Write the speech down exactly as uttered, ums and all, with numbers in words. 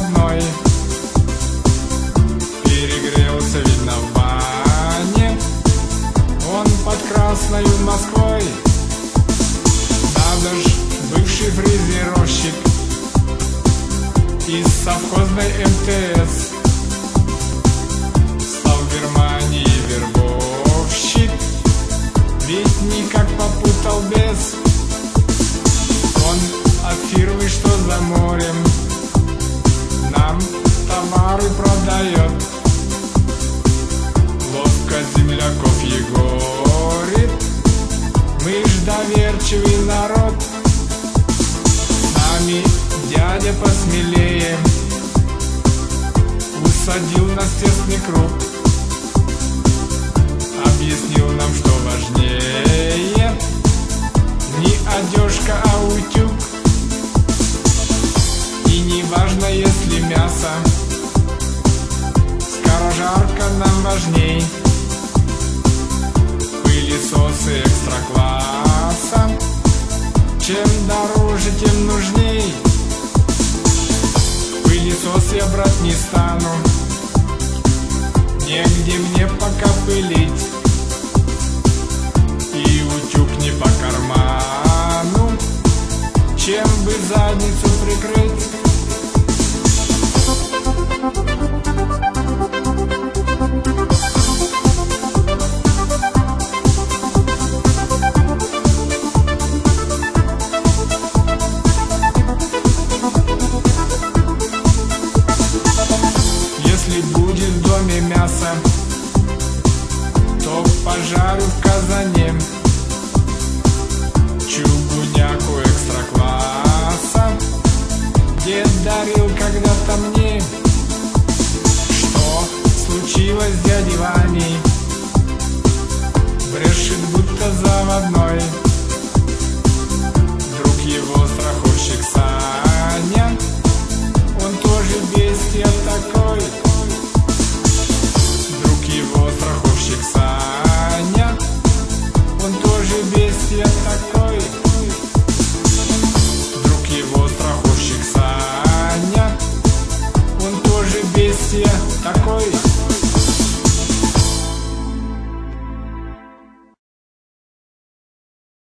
заводной. Перегрелся, видно, в бане он под Красною Москвой. Надо ж, бывший фрезеровщик из совхозной эм тэ эс стал в Германии вербовщик, ведь никак попутал без. Он от фирмы, что за морем, нам товары продает. Ловко земляков егорит, мы ж доверчивый народ. С нами дядя посмелее усадил нас в тесный круг, объяснил нам, что важнее не одежка, а утюг. И не важно, если мясо, скорожарка нам важней. Пылесосы экстра-класса, чем дороже, тем нужней. Пылесос я брать не стану, негде мне пока пылить. И утюг не по карману, чем бы задницу прикрыть. Если будет в доме мясо, то пожарю в казане чугуняку экстра-класса. Дед дарил когда-то мне. Что случилось с дядей Ваней? Брешет, будто заводной.